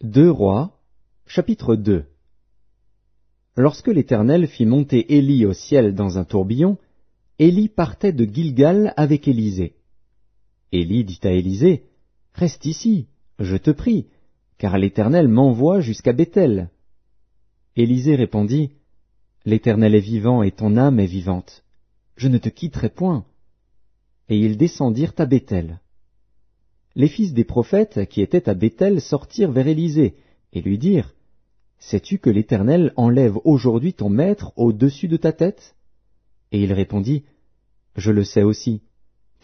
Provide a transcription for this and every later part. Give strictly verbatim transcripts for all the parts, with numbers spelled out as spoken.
deux Rois, chapitre deux. Lorsque l'Éternel fit monter Élie au ciel dans un tourbillon, Élie partait de Gilgal avec Élisée. Élie dit à Élisée, « Reste ici, je te prie, car l'Éternel m'envoie jusqu'à Béthel. » Élisée répondit, « L'Éternel est vivant et ton âme est vivante. Je ne te quitterai point. » Et ils descendirent à Béthel. Les fils des prophètes qui étaient à Béthel sortirent vers Élisée et lui dirent, « Sais-tu que l'Éternel enlève aujourd'hui ton maître au-dessus de ta tête ?» Et il répondit, « Je le sais aussi. Taisez-vous. »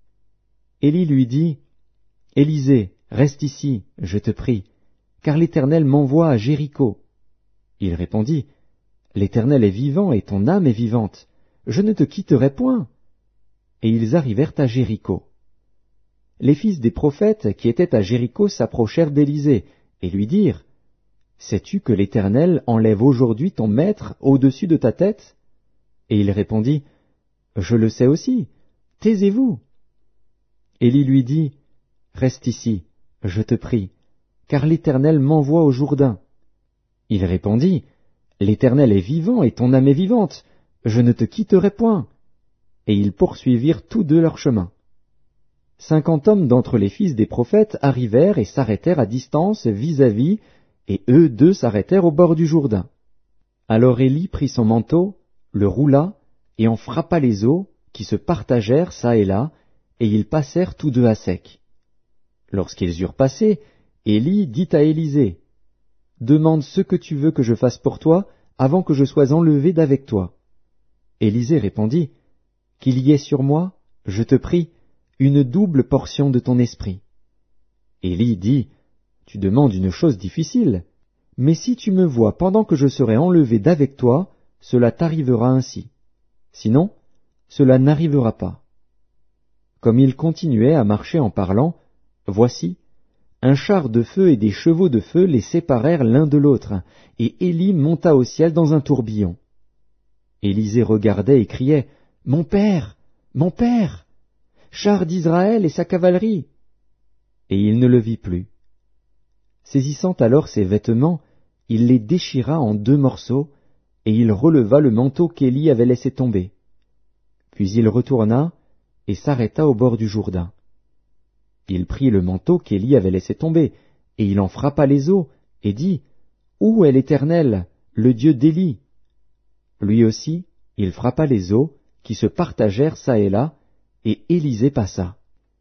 Élie lui dit, « Élisée, reste ici, je te prie, car l'Éternel m'envoie à Jéricho. » Il répondit, « L'Éternel est vivant et ton âme est vivante. Je ne te quitterai point. » Et ils arrivèrent à Jéricho. Les fils des prophètes qui étaient à Jéricho s'approchèrent d'Élisée et lui dirent, « Sais-tu que l'Éternel enlève aujourd'hui ton maître au-dessus de ta tête ?» Et il répondit, « Je le sais aussi. Taisez-vous. » Élie lui dit, « Reste ici, je te prie, car l'Éternel m'envoie au Jourdain. » Il répondit, « L'Éternel est vivant et ton âme est vivante. Je ne te quitterai point. » Et ils poursuivirent tous deux leur chemin. Cinquante hommes d'entre les fils des prophètes arrivèrent et s'arrêtèrent à distance vis-à-vis, et eux deux s'arrêtèrent au bord du Jourdain. Alors Élie prit son manteau, le roula, et en frappa les eaux, qui se partagèrent çà et là, et ils passèrent tous deux à sec. Lorsqu'ils eurent passé, Élie dit à Élisée, « Demande ce que tu veux que je fasse pour toi, avant que je sois enlevé d'avec toi. » Élisée répondit, « Qu'il y ait sur moi, je te prie, une double portion de ton esprit. » Élie dit, « Tu demandes une chose difficile, mais si tu me vois pendant que je serai enlevé d'avec toi, cela t'arrivera ainsi. Sinon, cela n'arrivera pas. » Comme il continuait à marcher en parlant, voici, un char de feu et des chevaux de feu les séparèrent l'un de l'autre, et Élie monta au ciel dans un tourbillon. Élisée regardait et criait, « Mon père, mon père, char d'Israël et sa cavalerie !» Et il ne le vit plus. Saisissant alors ses vêtements, il les déchira en deux morceaux, et il releva le manteau qu'Élie avait laissé tomber. Puis il retourna et s'arrêta au bord du Jourdain. Il prit le manteau qu'Élie avait laissé tomber, et il en frappa les eaux, et dit, « Où est l'Éternel, le Dieu d'Élie ?» Lui aussi, il frappa les eaux, qui se partagèrent çà et là, et Élisée passa.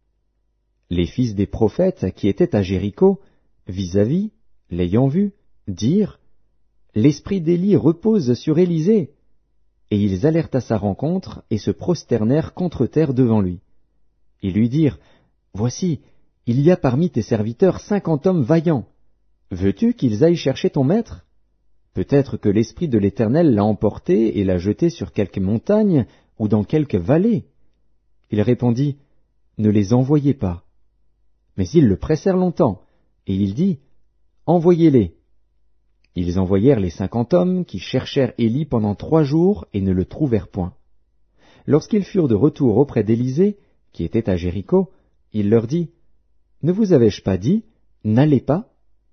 Les fils des prophètes qui étaient à Jéricho, vis-à-vis, l'ayant vu, dirent, « L'esprit d'Élie repose sur Élisée. » Et ils allèrent à sa rencontre et se prosternèrent contre terre devant lui. Ils lui dirent, « Voici, il y a parmi tes serviteurs cinquante hommes vaillants. Veux-tu qu'ils aillent chercher ton maître? Peut-être que l'Esprit de l'Éternel l'a emporté et l'a jeté sur quelque montagne ou dans quelque vallée. » Il répondit, « Ne les envoyez pas. » Mais ils le pressèrent longtemps, et il dit, « Envoyez-les. » Ils envoyèrent les cinquante hommes qui cherchèrent Élie pendant trois jours et ne le trouvèrent point. Lorsqu'ils furent de retour auprès d'Élisée, qui était à Jéricho, il leur dit, « Ne vous avais-je pas dit, n'allez pas ?»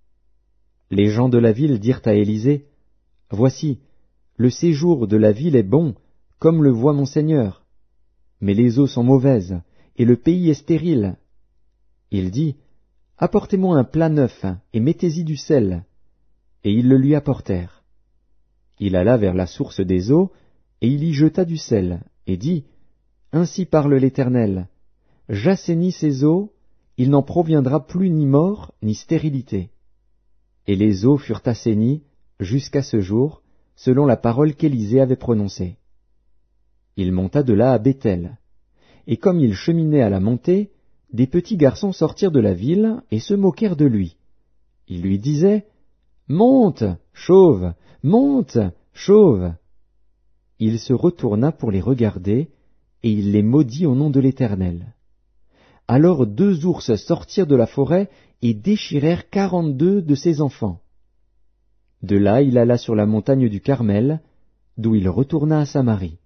Les gens de la ville dirent à Élisée, « Voici, le séjour de la ville est bon, comme le voit mon seigneur. Mais les eaux sont mauvaises, et le pays est stérile. » Il dit, « Apportez-moi un plat neuf, et mettez-y du sel. » Et ils le lui apportèrent. Il alla vers la source des eaux, et il y jeta du sel, et dit, « Ainsi parle l'Éternel, j'assainis ces eaux, il n'en proviendra plus ni mort, ni stérilité. » Et les eaux furent assainies, jusqu'à ce jour, selon la parole qu'Élisée avait prononcée. Il monta de là à Béthel. Et comme il cheminait à la montée, des petits garçons sortirent de la ville et se moquèrent de lui. Ils lui disaient, « Monte, chauve, monte, chauve !» Il se retourna pour les regarder, et il les maudit au nom de l'Éternel. Alors deux ours sortirent de la forêt et déchirèrent quarante-deux de ses enfants. De là il alla sur la montagne du Carmel, d'où il retourna à Samarie.